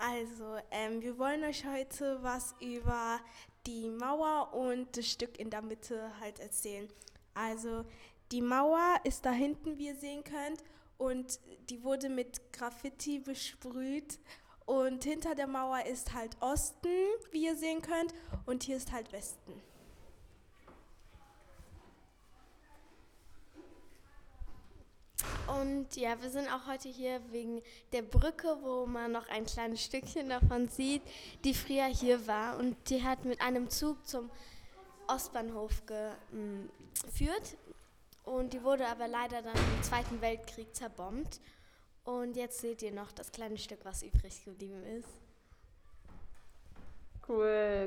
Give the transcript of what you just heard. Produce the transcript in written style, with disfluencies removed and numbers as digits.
Wir wollen euch heute was über die Mauer und das Stück in der Mitte halt erzählen. Also, die Mauer ist da hinten, wie ihr sehen könnt, und die wurde mit Graffiti besprüht. Und hinter der Mauer ist halt Osten, wie ihr sehen könnt, und hier ist halt Westen. Und ja, wir sind auch heute hier wegen der Brücke, wo man noch ein kleines Stückchen davon sieht, die früher hier war. Und die hat mit einem Zug zum Ostbahnhof geführt. Und die wurde aber leider dann im Zweiten Weltkrieg zerbombt. Und jetzt seht ihr noch das kleine Stück, was übrig geblieben ist. Cool.